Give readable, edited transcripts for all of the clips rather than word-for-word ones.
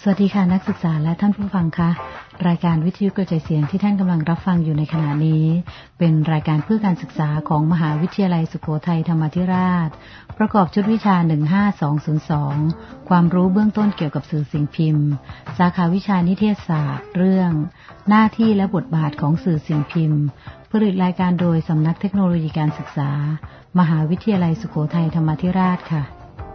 สวัสดีค่ะนักศึกษาและท่านผู้ฟังคะรายการวิทยุกระจายเสียงที่ท่านกำลังรับฟังอยู่ในขณะนี้เป็นรายการเพื่อการศึกษาของมหาวิทยาลัยสุโขทัยธรรมาธิราชประกอบชุดวิชา15202ความรู้เบื้องต้นเกี่ยวกับสื่อสิ่งพิมพ์สาขาวิชานิเทศศาสตร์เรื่องหน้าที่และบทบาทของสื่อสิ่งพิมพ์ผลิตรายการโดยสำนักเทคโนโลยีการศึกษามหาวิทยาลัยสุโขทัยธรรมาธิราชค่ะ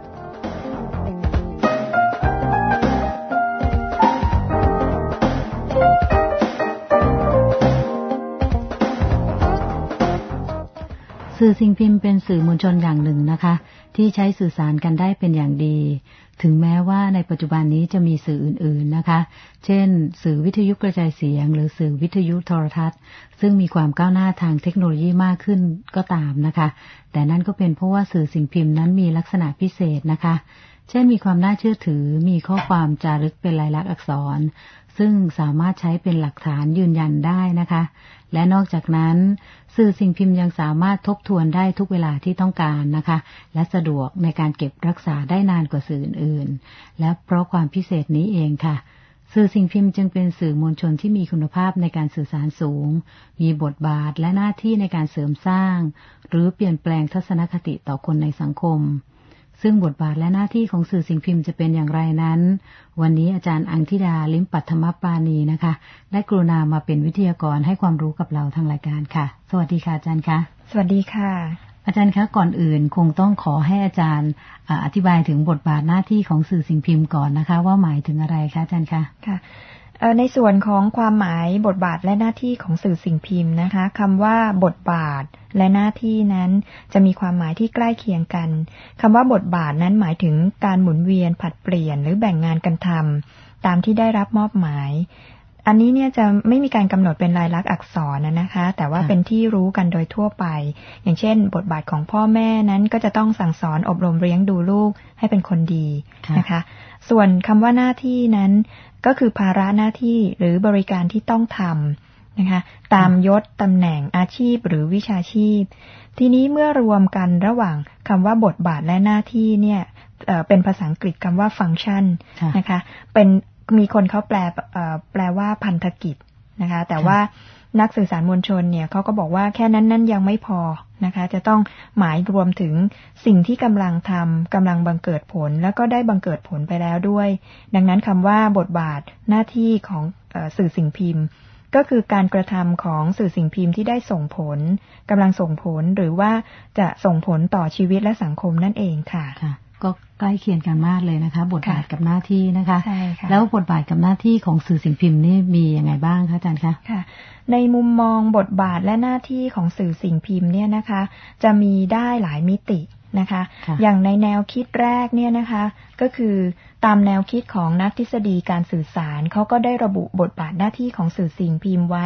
สื่อสิ่งพิมพ์เป็นสื่อมวลชนอย่างหนึ่งนะคะที่ใช้สื่อสารกันได้เป็นอย่างดีถึงแม้ว่าในปัจจุบันนี้จะมีสื่ออื่นๆนะคะเช่นสื่อวิทยุกระจายเสียงหรือสื่อวิทยุโทรทัศน์ซึ่งมีความก้าวหน้าทางเทคโนโลยีมากขึ้นก็ตามนะคะแต่นั่นก็เป็นเพราะว่าสื่อสิ่งพิมพ์นั้นมีลักษณะพิเศษนะคะเช่นมีความน่าเชื่อถือมีข้อความจารึกเป็นลายลักษณ์อักษรซึ่งสามารถใช้เป็นหลักฐานยืนยันได้นะคะและนอกจากนั้นสื่อสิ่งพิมพ์ยังสามารถทบทวนได้ทุกเวลาที่ต้องการนะคะและสะดวกในการเก็บรักษาได้นานกว่าสื่ออื่นๆและเพราะความพิเศษนี้เองค่ะสื่อสิ่งพิมพ์จึงเป็นสื่อมวลชนที่มีคุณภาพในการสื่อสารสูงมีบทบาทและหน้าที่ในการเสริมสร้างหรือเปลี่ยนแปลงทัศนคติต่อคนในสังคมซึ่งบทบาทและหน้าที่ของสื่อสิ่งพิมพ์จะเป็นอย่างไรนั้นวันนี้อาจารย์อังธิดาลิ้มปัทมปราณีนะคะได้กรุณามาเป็นวิทยากรให้ความรู้กับเราทางรายการค่ะสวัสดีค่ะอาจารย์คะสวัสดีค่ะอาจารย์คะก่อนอื่นคงต้องขอให้อาจารย์อธิบายถึงบทบาทหน้าที่ของสื่อสิ่งพิมพ์ก่อนนะคะว่าหมายถึงอะไรคะอาจารย์คะค่ะในส่วนของความหมายบทบาทและหน้าที่ของสื่อสิ่งพิมพ์นะคะคำว่าบทบาทและหน้าที่นั้นจะมีความหมายที่ใกล้เคียงกันคำว่าบทบาทนั้นหมายถึงการหมุนเวียนผลัดเปลี่ยนหรือแบ่งงานกันทำตามที่ได้รับมอบหมายอันนี้เนี่ยจะไม่มีการกำหนดเป็นลายลักษณ์อักษรนะคะแต่ว่าเป็นที่รู้กันโดยทั่วไปอย่างเช่นบทบาทของพ่อแม่นั้นก็จะต้องสั่งสอนอบรมเลี้ยงดูลูกให้เป็นคนดีนะคะส่วนคำว่าหน้าที่นั้นก็คือภาระหน้าที่หรือบริการที่ต้องทำนะคะตามยศตำแหน่งอาชีพหรือวิชาชีพทีนี้เมื่อรวมกันระหว่างคำว่าบทบาทและหน้าที่เนี่ยเป็นภาษาอังกฤษคำว่า function นะคะเป็นมีคนเขาแปลว่าพันธกิจนะคะแต่ว่านักสื่อสารมวลชนเนี่ยเขาก็บอกว่าแค่นั้นยังไม่พอนะคะจะต้องหมายรวมถึงสิ่งที่กำลังทำกำลังบังเกิดผลแล้วก็ได้บังเกิดผลไปแล้วด้วยดังนั้นคำว่าบทบาทหน้าที่ของสื่อสิ่งพิมพ์ก็คือการกระทำของสื่อสิ่งพิมพ์ที่ได้ส่งผลกำลังส่งผลหรือว่าจะส่งผลต่อชีวิตและสังคมนั่นเองค่ะก็ใกล้เคียงกันมากเลยนะคะบทบาทกับหน้าที่นะคะแล้วบทบาทกับหน้าที่ของสื่อสิ่งพิมพ์นี่มียังไงบ้างคะอาจารย์คะค่ะในมุมมองบทบาทและหน้าที่ของสื่อสิ่งพิมพ์เนี่ยนะคะจะมีได้หลายมิตินะคะอย่างในแนวคิดแรกเนี่ยนะคะก็คือตามแนวคิดของนักทฤษฎีการสื่อสารเขาก็ได้ระบุบทบาทหน้าที่ของสื่อสิ่งพิมพ์ไว้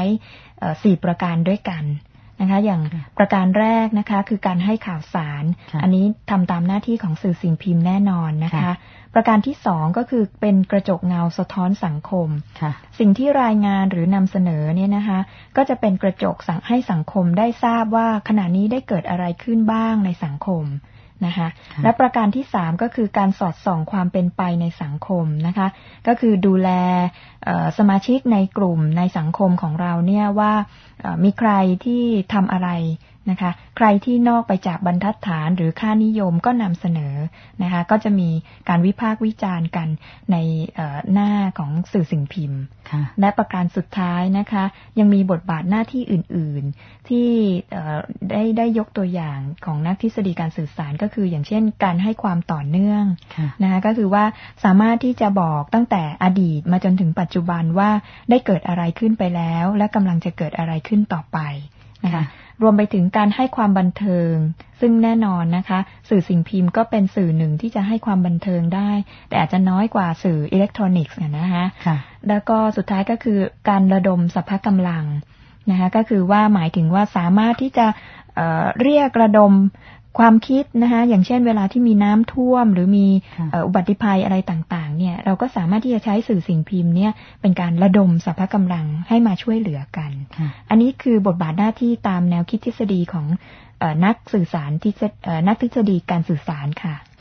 4ประการด้วยกันนะคะอย่างประการแรกนะคะคือการให้ข่าวสารอันนี้ทำตามหน้าที่ของสื่อสิ่งพิมพ์แน่นอนนะคะประการที่2ก็คือเป็นกระจกเงาสะท้อนสังคมสิ่งที่รายงานหรือนำเสนอเนี่ยนะคะก็จะเป็นกระจกให้สังคมได้ทราบว่าขณะนี้ได้เกิดอะไรขึ้นบ้างในสังคมนะคะและประการที่3ก็คือการสอดส่องความเป็นไปในสังคมนะคะก็คือดูแลสมาชิกในกลุ่มในสังคมของเราเนี่ยว่ามีใครที่ทำอะไรนะคะใครที่นอกไปจากบรรทัดฐานหรือค่านิยมก็นำเสนอนะคะก็จะมีการวิพากษ์วิจารณ์กันในหน้าของสื่อสิ่งพิมพ์และประการสุดท้ายนะคะยังมีบทบาทหน้าที่อื่นๆที่ได้ยกตัวอย่างของนักทฤษฎีการสื่อสารก็คืออย่างเช่นการให้ความต่อเนื่องนะคะก็คือว่าสามารถที่จะบอกตั้งแต่อดีตมาจนถึงปัจจุบันว่าได้เกิดอะไรขึ้นไปแล้วและกำลังจะเกิดอะไรขึ้นต่อไปนะคะรวมไปถึงการให้ความบันเทิงซึ่งแน่นอนนะคะสื่อสิ่งพิมพ์ก็เป็นสื่อหนึ่งที่จะให้ความบันเทิงได้แต่อาจจะน้อยกว่าสื่ออิเล็กทรอนิกส์นะคะแล้วก็สุดท้ายก็คือการระดมสรรพกำลังนะคะก็คือว่าหมายถึงว่าสามารถที่จะเรียกระดมความคิดนะคะอย่างเช่นเวลาที่มีน้ำท่วมหรือมีอุบัติภัยอะไรต่างๆเนี่ยเราก็สามารถที่จะใช้สื่อสิ่งพิมพ์เนี่ยเป็นการระดมสรรพกำลังให้มาช่วยเหลือกันอันนี้คือบทบาทหน้าที่ตามแนวคิดทฤษฎีของนักสื่อสารนักทฤษฎีการสื่อสารค่ะ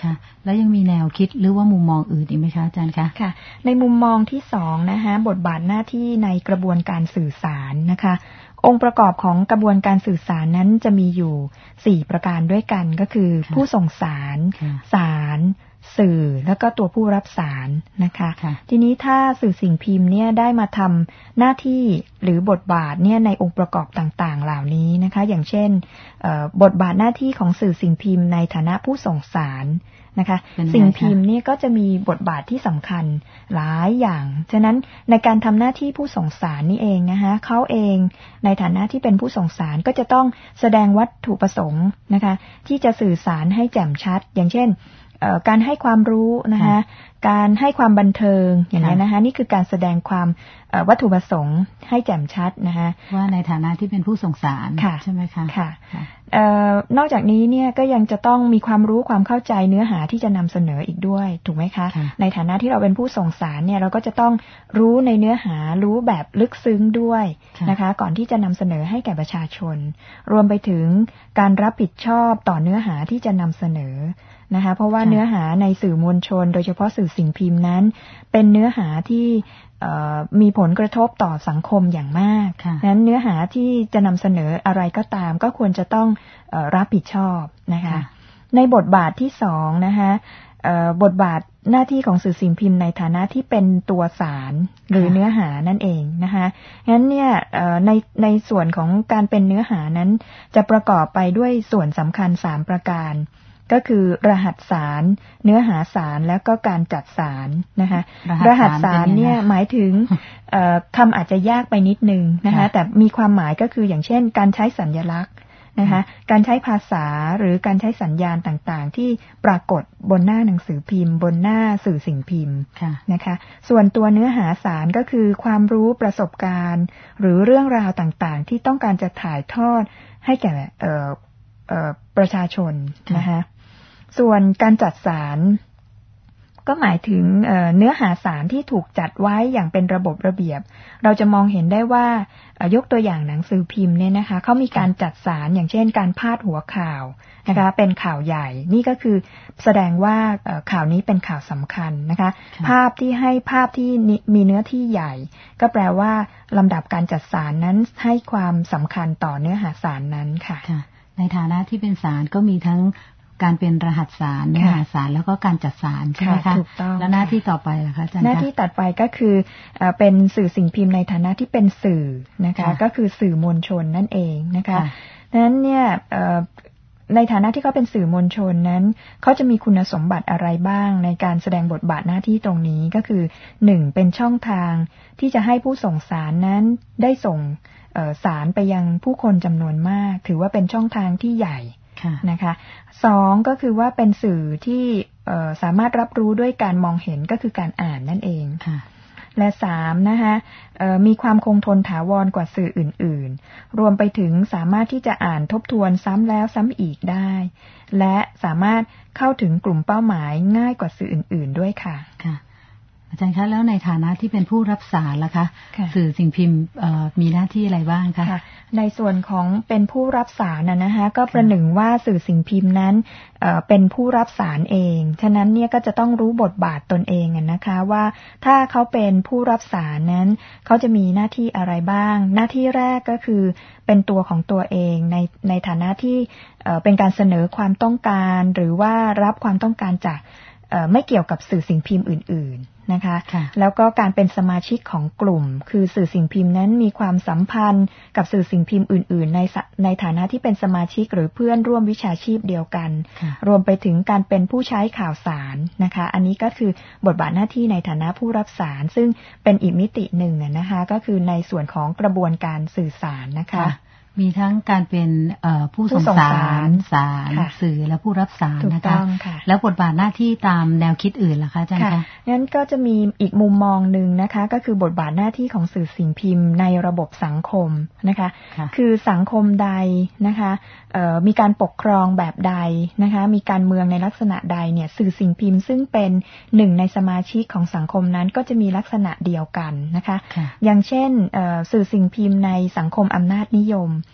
ค่ะแล้วยังมีแนวคิดหรือว่ามุมมองอื่นอีกไหมคะอาจารย์คะค่ะในมุมมองที่2นะคะบทบาทหน้าที่ในกระบวนการสื่อสารนะคะองค์ประกอบของกระบวนการสื่อสารนั้นจะมีอยู่4ประการด้วยกันก็คือผู้ส่งสารสารสื่อแล้วก็ตัวผู้รับสารนะคะทีนี้ถ้าสื่อสิ่งพิมพ์เนี่ยได้มาทำหน้าที่หรือบทบาทเนี่ยในองค์ประกอบต่างๆเหล่านี้นะคะอย่างเช่นบทบาทหน้าที่ของสื่อสิ่งพิมพ์ในฐานะผู้ส่งสารนะคะสิ่งพิมพ์นี่ก็จะมีบทบาทที่สำคัญหลายอย่างฉะนั้นในการทำหน้าที่ผู้ส่งสารนี่เองนะคะเขาเองในฐานะที่เป็นผู้ส่งสารก็จะต้องแสดงวัตถุประสงค์นะคะที่จะสื่อสารให้แจ่มชัดอย่างเช่นการให้ความรู้นะคะการให้ความบันเทิงอย่างนี้นะคะนี่คือการแสดงความวัตถุประสงค์ให้แจ่มชัดนะคะว่าในฐานะที่เป็นผู้ส่งสารใช่ไหมคะค่ะนอกจากนี้เนี่ยก็ยังจะต้องมีความรู้ความเข้าใจเนื้อหาที่จะนำเสนออีกด้วยถูกไหมคะในฐานะที่เราเป็นผู้ส่งสารเนี่ยเราก็จะต้องรู้ในเนื้อหารู้แบบลึกซึ้งด้วยนะคะก่อนที่จะนำเสนอให้แก่ประชาชนรวมไปถึงการรับผิดชอบต่อเนื้อหาที่จะนำเสนอนะคะเพราะว่าเนื้อหาในสื่อมวลชนโดยเฉพาะสื่อสิ่งพิมพ์นั้นเป็นเนื้อหาที่มีผลกระทบต่อสังคมอย่างมากนั้นเนื้อหาที่จะนำเสนออะไรก็ตามก็ควรจะต้องรับผิดชอบนะคะในบทบาทที่2นะคะบทบาทหน้าที่ของสื่อสิ่งพิมพ์ในฐานะที่เป็นตัวสารหรือเนื้อหานั่นเองนะคะงั้นเนี่ยในส่วนของการเป็นเนื้อหานั้นจะประกอบไปด้วยส่วนสำคัญ3ประการก็คือรหัสสารเนื้อหาสารแล้วก็การจัดสารนะคะรหัสสารเนี่ยหมายถึงคำอาจจะยากไปนิดนึงนะคะแต่มีความหมายก็คืออย่างเช่นการใช้สัญลักษณ์นะคะการใช้ภาษาหรือการใช้สัญญาณต่างๆที่ปรากฏบนหน้าหนังสือพิมพ์บนหน้าสื่อสิ่งพิมพ์นะคะส่วนตัวเนื้อหาสารก็คือความรู้ประสบการณ์หรือเรื่องราวต่างๆที่ต้องการจะถ่ายทอดให้แก่ประชาชนนะคะส่วนการจัดสารก็หมายถึงเนื้อหาสารที่ถูกจัดไว้อย่างเป็นระบบระเบียบเราจะมองเห็นได้ว่ายกตัวอย่างหนังสือพิมพ์เนี่ยนะคะเขามีการจัดสารอย่างเช่นการพาดหัวข่าวนะคะเป็นข่าวใหญ่นี่ก็คือแสดงว่าข่าวนี้เป็นข่าวสำคัญนะคะภาพที่มีเนื้อที่ใหญ่ก็แปลว่าลำดับการจัดสารนั้นให้ความสำคัญต่อเนื้อหาสารนั้นค่ะในฐานะที่เป็นสารก็มีทั้งการเป็นรหัสสารเนื้อหาสารแล้วก็การจัดสารใช่ไหมคะถูกต้องแล้วหน้าที่ต่อไปล่ะคะอาจารย์หน้าที่ต่อไปก็คือเป็นสื่อสิ่งพิมพ์ในฐานะที่เป็นสื่อนะคะก็คือสื่อมวลชนนั่นเองนะคะดังนั้นเนี่ยในฐานะที่เขาเป็นสื่อมวลชนนั้นเขาจะมีคุณสมบัติอะไรบ้างในการแสดงบทบาทหน้าที่ตรงนี้ก็คือ1เป็นช่องทางที่จะให้ผู้ส่งสารนั้นได้ส่งสารไปยังผู้คนจำนวนมากถือว่าเป็นช่องทางที่ใหญ่นะคะ2ก็คือว่าเป็นสื่อที่สามารถรับรู้ด้วยการมองเห็นก็คือการอ่านนั่นเองและ3นะคะมีความคงทนถาวรกว่าสื่ออื่นๆรวมไปถึงสามารถที่จะอ่านทบทวนซ้ำแล้วซ้ำอีกได้และสามารถเข้าถึงกลุ่มเป้าหมายง่ายกว่าสื่ออื่นๆด้วยค่ะอาจารย์คะแล้วในฐานะที่เป็นผู้รับสารล่ะคะสื่อสิ่งพิมพ์มีหน้าที่อะไรบ้างคะในส่วนของเป็นผู้รับสารนะคะก็ประหนึ่งว่าสื่อสิ่งพิมพ์นั้นเป็นผู้รับสารเองฉะนั้นเนี่ยก็จะต้องรู้บทบาทตนเองนะคะว่าถ้าเขาเป็นผู้รับสารนั้นเขาจะมีหน้าที่อะไรบ้างหน้าที่แรกก็คือเป็นตัวของตัวเองในฐานะที่เป็นการเสนอความต้องการหรือว่ารับความต้องการจากไม่เกี่ยวกับสื่อสิ่งพิมพ์อื่นๆนะคะแล้วก็การเป็นสมาชิกของกลุ่มคือสื่อสิ่งพิมพ์นั้นมีความสัมพันธ์กับสื่อสิ่งพิมพ์อื่นๆในฐานะที่เป็นสมาชิกหรือเพื่อนร่วมวิชาชีพเดียวกันรวมไปถึงการเป็นผู้ใช้ข่าวสารนะคะอันนี้ก็คือบทบาทหน้าที่ในฐานะผู้รับสารซึ่งเป็นอีกมิติหนึ่งนะคะก็คือในส่วนของกระบวนการสื่อสารนะคะมีทั้งการเป็นผู้ส่งสารสื่อและผู้รับสารนะคะแล้วบทบาทหน้าที่ตามแนวคิดอื่นล่ะคะอาจารย์คะงั้นก็จะมีอีกมุมมองหนึ่งนะคะก็คือบทบาทหน้าที่ของสื่อสิ่งพิมพ์ในระบบสังคมนะคะคือสังคมใดนะคะมีการปกครองแบบใดนะคะมีการเมืองในลักษณะใดเนี่ยสื่อสิ่งพิมพ์ซึ่งเป็นหนึ่งในสมาชิกของสังคมนั้นก็จะมีลักษณะเดียวกันนะคะอย่างเช่นสื่อสิ่งพิมพ์ในสังคมอำนาจนิยม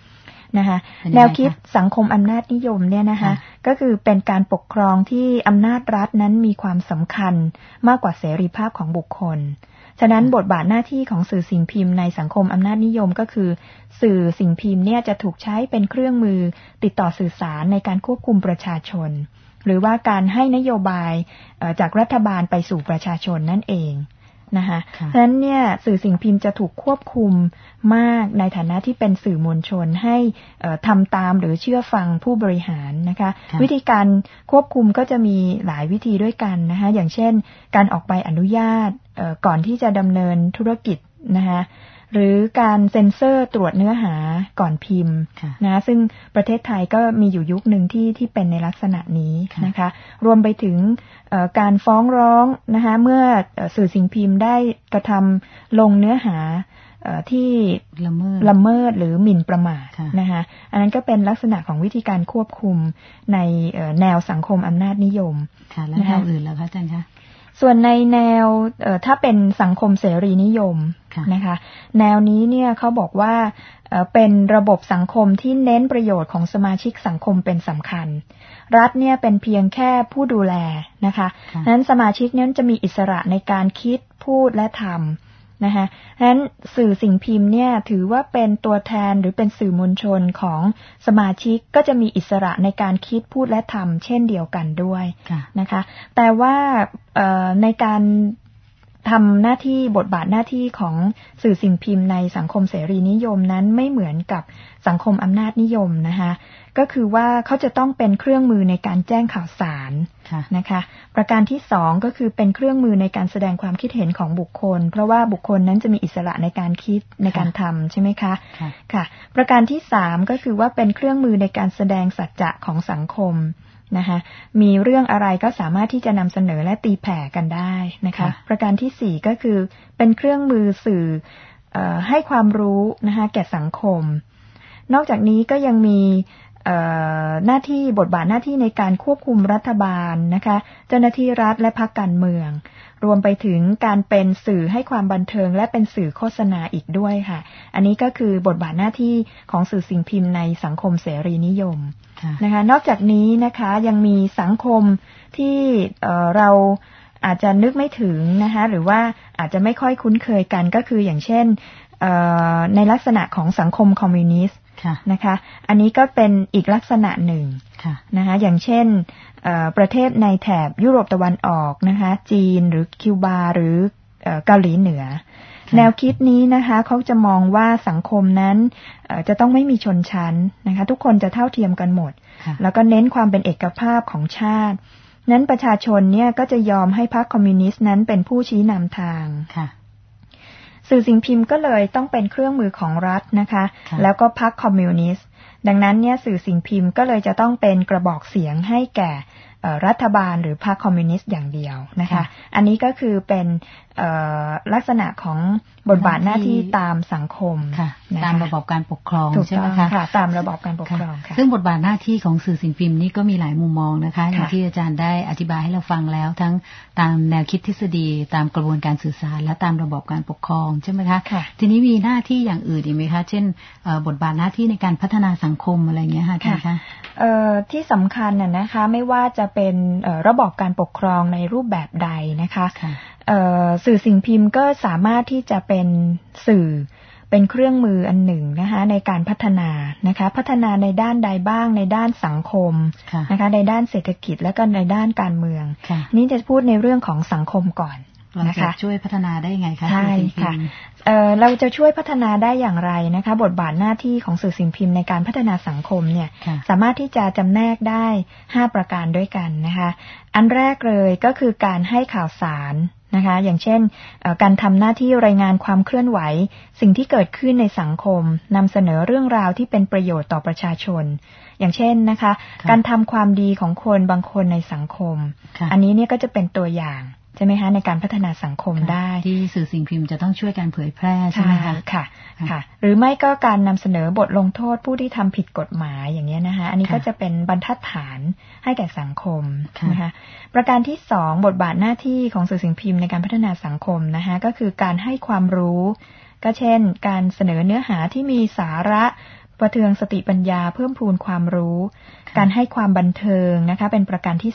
นะคะแนวคิดสังคมอำนาจนิยมเนี่ยนะคะก็คือเป็นการปกครองที่อำนาจรัฐนั้นมีความสำคัญมากกว่าเสรีภาพของบุคคลฉะนั้นบทบาทหน้าที่ของสื่อสิ่งพิมพ์ในสังคมอำนาจนิยมก็คือสื่อสิ่งพิมพ์เนี่ยจะถูกใช้เป็นเครื่องมือติดต่อสื่อสารในการควบคุมประชาชนหรือว่าการให้นโยบายจากรัฐบาลไปสู่ประชาชนนั่นเองนะคะเพราะฉะนั้นเนี่ยสื่อสิ่งพิมพ์จะถูกควบคุมมากในฐานะที่เป็นสื่อมวลชนให้ทำตามหรือเชื่อฟังผู้บริหารนะคะวิธีการควบคุมก็จะมีหลายวิธีด้วยกันนะคะอย่างเช่นการออกใบอนุญาตก่อนที่จะดำเนินธุรกิจนะคะหรือการเซ็นเซอร์ตรวจเนื้อหาก่อนพิมพ์นะซึ่งประเทศไทยก็มีอยู่ยุคหนึ่งที่เป็นในลักษณะนี้นะคะรวมไปถึงการฟ้องร้องนะคะเมื่อสื่อสิ่งพิมพ์ได้กระทำลงเนื้อหาที่ละเมิดหรือหมิ่นประมาทนะคะอันนั้นก็เป็นลักษณะของวิธีการควบคุมในแนวสังคมอำนาจนิยมแล้วแนวอื่นแล้วคะอาจารย์คะส่วนในแนวถ้าเป็นสังคมเสรีนิยมนะคะแนวนี้เนี่ยเขาบอกว่าเป็นระบบสังคมที่เน้นประโยชน์ของสมาชิกสังคมเป็นสำคัญรัฐเนี่ยเป็นเพียงแค่ผู้ดูแลนะคะนั้นสมาชิกนั้นจะมีอิสระในการคิดพูดและทำนะคะฉะนั้นสื่อสิ่งพิมพ์เนี่ยถือว่าเป็นตัวแทนหรือเป็นสื่อมวลชนของสมาชิกก็จะมีอิสระในการคิดพูดและทำเช่นเดียวกันด้วยนะคะแต่ว่าในการทำหน้าที่บทบาทหน้าที่ของสื่อสิ่งพิมพ์ในสังคมเสรีนิยมนั้นไม่เหมือนกับสังคมอำนาจนิยมนะคะก็คือว่าเขาจะต้องเป็นเครื่องมือในการแจ้งข่าวสารนะคะประการที่2ก็คือเป็นเครื่องมือในการแสดงความคิดเห็นของบุคคลเพราะว่าบุคคลนั้นจะมีอิสระในการคิดในการทำใช่ไหมคะค่ะประการที่3ก็คือว่าเป็นเครื่องมือในการแสดงสัจจะของสังคมนะคะมีเรื่องอะไรก็สามารถที่จะนำเสนอและตีแผ่กันได้นะคะประการที่4ก็คือเป็นเครื่องมือสื่อให้ความรู้นะคะแก่สังคมนอกจากนี้ก็ยังมีหน้าที่บทบาทหน้าที่ในการควบคุมรัฐบาลนะคะเจ้าหน้าที่รัฐและพรรคการเมืองรวมไปถึงการเป็นสื่อให้ความบันเทิงและเป็นสื่อโฆษณาอีกด้วยค่ะอันนี้ก็คือบทบาทหน้าที่ของสื่อสิ่งพิมพ์ในสังคมเสรีนิยมนะคะนอกจากนี้นะคะยังมีสังคมที่เราอาจจะนึกไม่ถึงนะคะหรือว่าอาจจะไม่ค่อยคุ้นเคยกันก็คืออย่างเช่นในลักษณะของสังคมคอมมิวนิสต์นะคะอันนี้ก็เป็นอีกลักษณะหนึ่งนะคะอย่างเช่นประเทศในแถบยุโรปตะวันออกนะคะจีนหรือคิวบาหรือเกาหลีเหนือแนวคิดนี้นะคะเขาจะมองว่าสังคมนั้นจะต้องไม่มีชนชั้นนะคะทุกคนจะเท่าเทียมกันหมดแล้วก็เน้นความเป็นเอกภาพของชาตินั้นประชาชนเนี่ยก็จะยอมให้พรรคคอมมิวนิสต์นั้นเป็นผู้ชี้นำทางสื่อสิ่งพิมพ์ก็เลยต้องเป็นเครื่องมือของรัฐนะคะแล้วก็พรรคคอมมิวนิสต์ดังนั้นเนี่ยสื่อสิ่งพิมพ์ก็เลยจะต้องเป็นกระบอกเสียงให้แก่รัฐบาลหรือพรรคคอมมิวนิสต์อย่างเดียวนะคะอันนี้ก็คือเป็นลักษณะของบทบาทหน้าที่ตามสังคมตามระบบการปกครองใช่ไหมคะตามระบบการปกครองค่ะซึ่งบทบาทหน้าที่ของสื่อสิ่งพิมพ์นี้ก็มีหลายมุมมองนะคะอย่างที่อาจารย์ได้อธิบายให้เราฟังแล้วทั้งตามแนวคิดทฤษฎีตามกระบวนการสื่อสารและตามระบบการปกครองใช่ไหมคะทีนี้มีหน้าที่อย่างอื่นอีกไหมคะเช่นบทบาทหน้าที่ในการพัฒนาสังคมอะไรเงี้ยค่ะที่สำคัญนะคะไม่ว่าจะเป็นระบอบการปกครองในรูปแบบใดนะคะสื่อสิ่งพิมพ์ก็สามารถที่จะเป็นสื่อเป็นเครื่องมืออันหนึ่งนะคะในการพัฒนานะคะพัฒนาในด้านใดบ้างในด้านสังคมนะคะในด้านเศรษฐกิจและก็ในด้านการเมืองนี้จะพูดในเรื่องของสังคมก่อนนะคะช่วยพัฒนาได้ยังไงคะใช่ค่ะเราจะช่วยพัฒนาได้อย่างไรนะคะบทบาทหน้าที่ของสื่อสิ่งพิมพ์ในการพัฒนาสังคมเนี่ยสามารถที่จะจำแนกได้5ประการด้วยกันนะคะอันแรกเลยก็คือการให้ข่าวสารนะคะอย่างเช่นการทำหน้าที่รายงานความเคลื่อนไหวสิ่งที่เกิดขึ้นในสังคมนำเสนอเรื่องราวที่เป็นประโยชน์ต่อประชาชนอย่างเช่นนะคะการทำความดีของคนบางคนในสังคมอันนี้เนี่ยก็จะเป็นตัวอย่างใช่ไหมคะในการพัฒนาสังคมได้ที่สื่อสิ่งพิมพ์จะต้องช่วยการเผยแพร่ใช่ไหมคะค่ะหรือไม่ก็การนำเสนอบทลงโทษผู้ที่ทำผิดกฎหมายอย่างนี้นะคะอันนี้ก็จะเป็นบรรทัดฐานให้แก่สังคมนะคะประการที่2บทบาทหน้าที่ของสื่อสิ่งพิมพ์ในการพัฒนาสังคมนะคะก็คือการให้ความรู้ก็เช่นการเสนอเนื้อหาที่มีสาระประเทืองสติปัญญาเพิ่มพูนความรู้การให้ความบันเทิงนะคะเป็นประการที่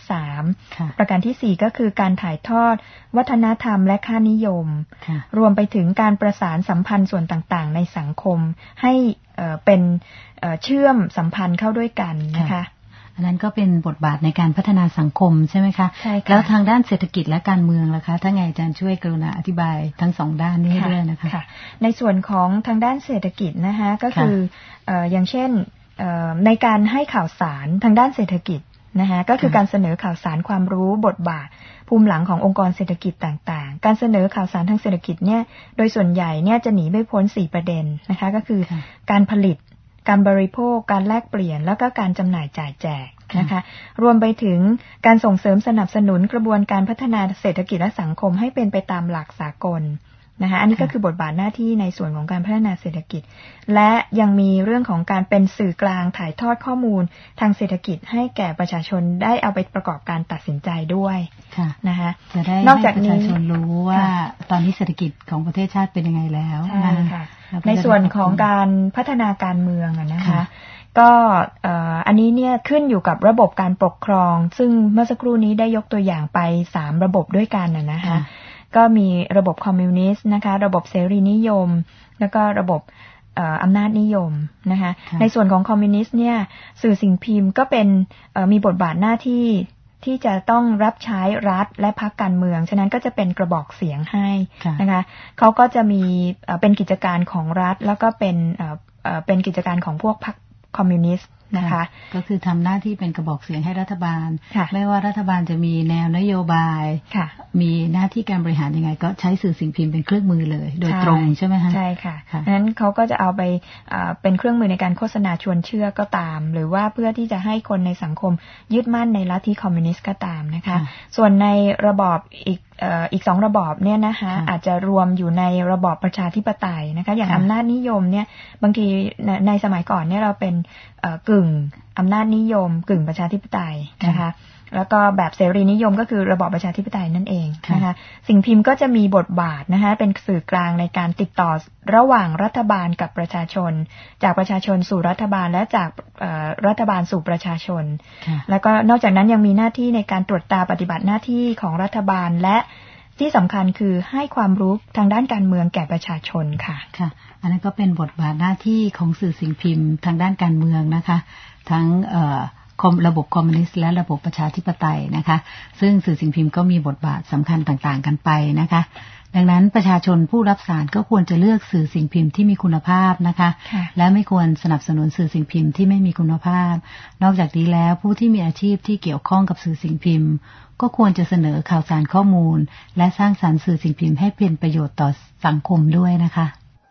3ประการที่4ก็คือการถ่ายทอดวัฒนธรรมและค่านิยมรวมไปถึงการประสานสัมพันธ์ส่วนต่างๆในสังคมให้เป็นเชื่อมสัมพันธ์เข้าด้วยกันนะคะอันนั้นก็เป็นบทบาทในการพัฒนาสังคมใช่ไหมคะใช่ค่ะแล้วทางด้านเศรษฐกิจและการเมืองล่ะคะถ้าไงอาจารย์ช่วยกรุณาอธิบายทั้ง2ด้านนี้ด้วยนะคะในส่วนของทางด้านเศรษฐกิจนะคะก็คืออย่างเช่นในการให้ข่าวสารทางด้านเศรษฐกิจนะคะก็คือการเสนอข่าวสารความรู้บทบาทภูมิหลังขององค์กรเศรษฐกิจต่างๆการเสนอข่าวสารทางเศรษฐกิจเนี่ยโดยส่วนใหญ่เนี่ยจะหนีไม่พ้น4ประเด็นนะคะก็คือการผลิตการบริโภคการแลกเปลี่ยนแล้วก็การจำหน่ายจ่ายแจกนะคะรวมไปถึงการส่งเสริมสนับสนุนกระบวนการพัฒนาเศรษฐกิจและสังคมให้เป็นไปตามหลักสากลนะคะอันนี้ก็คือบทบาทหน้าที่ในส่วนของการพัฒนาเศรษฐกิจและยังมีเรื่องของการเป็นสื่อกลางถ่ายทอดข้อมูลทางเศรษฐกิจให้แก่ประชาชนได้เอาไปประกอบการตัดสินใจด้วยนะคะจะได้นอกจากนี้ประชาชนรู้ว่าตอนนี้เศรษฐกิจของประเทศชาติเป็นยังไงแล้วนะคะในส่วนของการพัฒนาการเมืองนะคะก็อันนี้เนี่ยขึ้นอยู่กับระบบการปกครองซึ่งเมื่อสักครู่นี้ได้ยกตัวอย่างไป3ระบบด้วยกันนะคะก็มีระบบคอมมิวนิสต์นะคะระบบเสรีนิยมแล้วก็ระบบอำนาจนิยมนะคะในส่วนของคอมมิวนิสต์เนี่ยสื่อสิ่งพิมพ์ก็เป็นมีบทบาทหน้าที่จะต้องรับใช้รัฐและพรรคการเมืองฉะนั้นก็จะเป็นกระบอกเสียงให้นะคะเขาก็จะมีเป็นกิจการของรัฐแล้วก็เป็นกิจการของพวกพรรคคอมมิวนิสต์นะคะก็คือทำหน้าที่เป็นกระบอกเสียงให้รัฐบาลไม่ว่ารัฐบาลจะมีแนวนโยบายมีหน้าที่การบริหารยังไงก็ใช้สื่อสิ่งพิมพ์เป็นเครื่องมือเลยโดยตรงใช่ไหมคะใช่ค่ะนั้นเขาก็จะเอาไปเป็นเครื่องมือในการโฆษณาชวนเชื่อก็ตามหรือว่าเพื่อที่จะให้คนในสังคมยึดมั่นในลัทธิคอมมิวนิสต์ก็ตามนะคะส่วนในระบอบอีก2ระบอบเนี่ยนะคะอาจจะรวมอยู่ในระบอบประชาธิปไตยนะคะอย่างอำนาจนิยมเนี่ยบางทีในสมัยก่อนเนี่ยเราเป็นกึ่งอำนาจนิยมกึ่งประชาธิปไตยนะคะแล้วก็แบบเสรีนิยมก็คือระบอบประชาธิปไตยนั่นเองนะคะสิ่งพิมพ์ก็จะมีบทบาทนะคะเป็นสื่อกลางในการติดต่อระหว่างรัฐบาลกับประชาชนจากประชาชนสู่รัฐบาลและจากรัฐบาลสู่ประชาชนแล้วก็นอกจากนั้นยังมีหน้าที่ในการตรวจตาปฏิบัติหน้าที่ของรัฐบาลและที่สำคัญคือให้ความรู้ทางด้านการเมืองแก่ประชาชนค่ะค่ะอันนั้นก็เป็นบทบาทหน้าที่ของสื่อสิ่งพิมพ์ทางด้านการเมืองนะคะทั้งระบบคอมมิวนิสต์และระบบประชาธิปไตยนะคะซึ่งสื่อสิ่งพิมพ์ก็มีบทบาทสำคัญต่างๆกันไปนะคะดังนั้นประชาชนผู้รับสารก็ควรจะเลือกสื่อสิ่งพิมพ์ที่มีคุณภาพนะคะและไม่ควรสนับสนุนสื่อสิ่งพิมพ์ที่ไม่มีคุณภาพนอกจากนี้แล้วผู้ที่มีอาชีพที่เกี่ยวข้องกับสื่อสิ่งพิมพ์ก็ควรจะเสนอข่าวสารข้อมูลและสร้างสรรค์สื่อสิ่งพิมพ์ให้เป็นประโยชน์ต่อสังคมด้วยนะคะ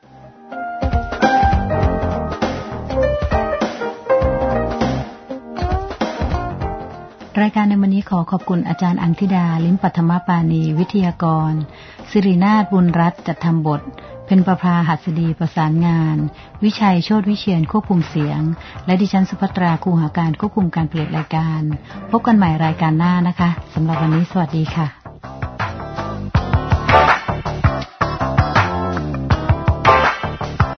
รายการในวันนี้ขอขอบคุณอาจารย์อังธิดาลิ้มปัทมปานีวิทยากรศิรินาถบุญรัตน์จัดทำบทเป็นประภาหัสดีประสานงานวิชัยโชติวิเชียรควบคุมเสียงและดิฉันสุภัตราคูหาการควบคุมการผลิตรายการพบกันใหม่รายการหน้านะคะสำหรับวันนี้สวัสดีค่ะ